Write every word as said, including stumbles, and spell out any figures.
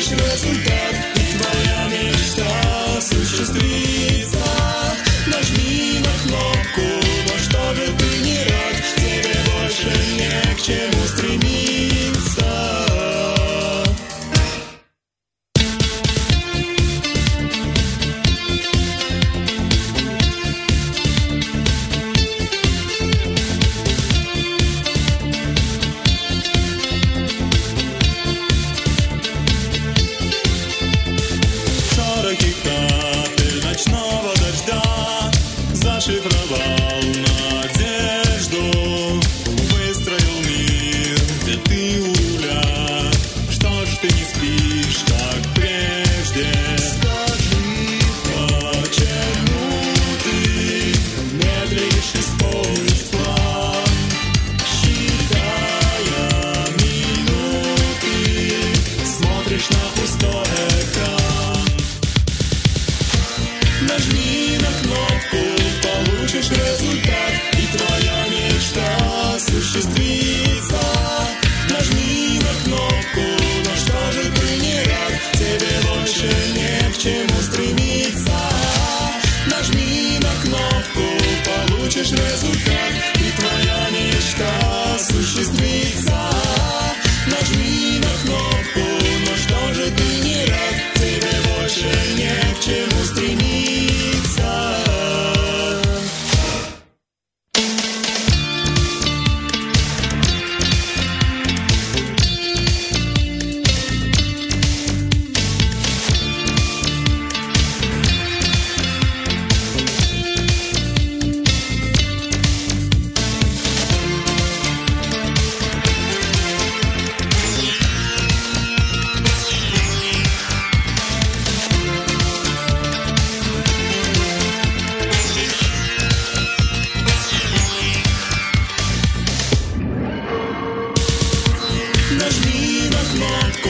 получишь результат, и твоя мечта осуществится. Нажми на кнопку, но что же ты не рад, тебе больше не к чему стремиться. Зашифровал надежду, выстроил мир, где ты уля. Что ж ты не спишь, как прежде? Скажи, почему ты медлишь исполнить план, считая минуты, смотришь на пустой экран. Нажми на кнопку, получишь результат, и твоя мечта осуществится. Нажми на кнопку, но что же ты не рад, тебе больше не к чему стремиться. Нажми на кнопку, получишь результат, и твоя мечта осуществится. Нажми на кнопку, но что же ты не рад, тебе больше не к чему стремиться. Нажми на кнопку,